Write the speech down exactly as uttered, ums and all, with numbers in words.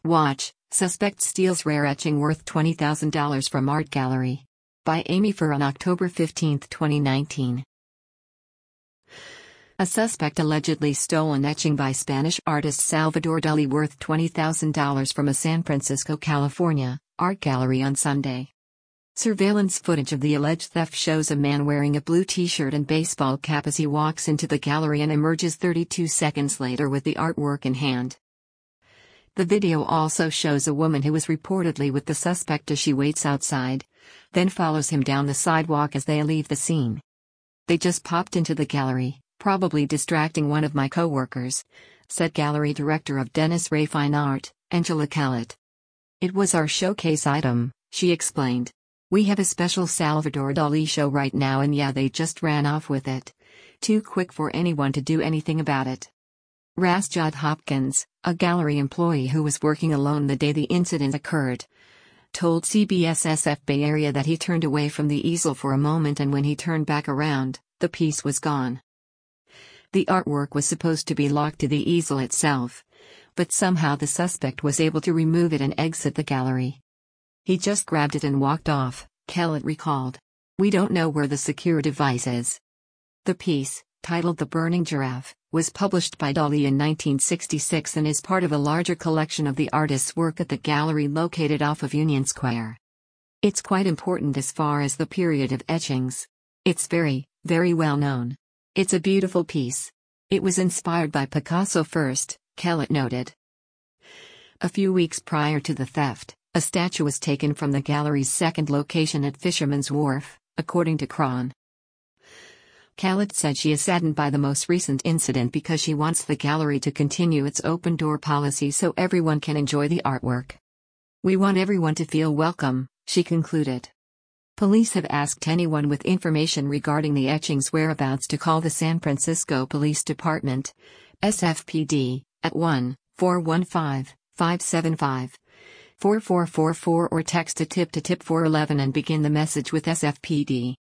Watch, Suspect Steals Rare Etching Worth twenty thousand dollars from Art Gallery. By Amy Fur on October fifteenth, twenty nineteen. A suspect allegedly stole an etching by Spanish artist Salvador Dali worth twenty thousand dollars from a San Francisco, California, art gallery on Sunday. Surveillance footage of the alleged theft shows a man wearing a blue t-shirt and baseball cap as he walks into the gallery and emerges thirty-two seconds later with the artwork in hand. The video also shows a woman who is reportedly with the suspect as she waits outside, then follows him down the sidewalk as they leave the scene. "They just popped into the gallery, probably distracting one of my co-workers," said gallery director of Dennis Ray Fine Art, Angela Kellett. "It was our showcase item," she explained. "We have a special Salvador Dali show right now and yeah, they just ran off with it. Too quick for anyone to do anything about it." Rasjad Hopkins, a gallery employee who was working alone the day the incident occurred, told C B S S F Bay Area that he turned away from the easel for a moment and when he turned back around, the piece was gone. The artwork was supposed to be locked to the easel itself, but somehow the suspect was able to remove it and exit the gallery. "He just grabbed it and walked off," Kellett recalled. "We don't know where the secure device is." The piece, titled The Burning Giraffe, was published by Dali in nineteen sixty-six and is part of a larger collection of the artist's work at the gallery located off of Union Square. It's quite important as far as the period of etchings. It's very, very well known. It's a beautiful piece. It was inspired by Picasso first, Kellett noted. A few weeks prior to the theft, a statue was taken from the gallery's second location at Fisherman's Wharf, according to Cron. Kellett said she is saddened by the most recent incident because she wants the gallery to continue its open-door policy so everyone can enjoy the artwork. "We want everyone to feel welcome," she concluded. Police have asked anyone with information regarding the etching's whereabouts to call the San Francisco Police Department, S F P D, at one four one five, five seven five, four four four four or text a tip to tip four one one and begin the message with S F P D.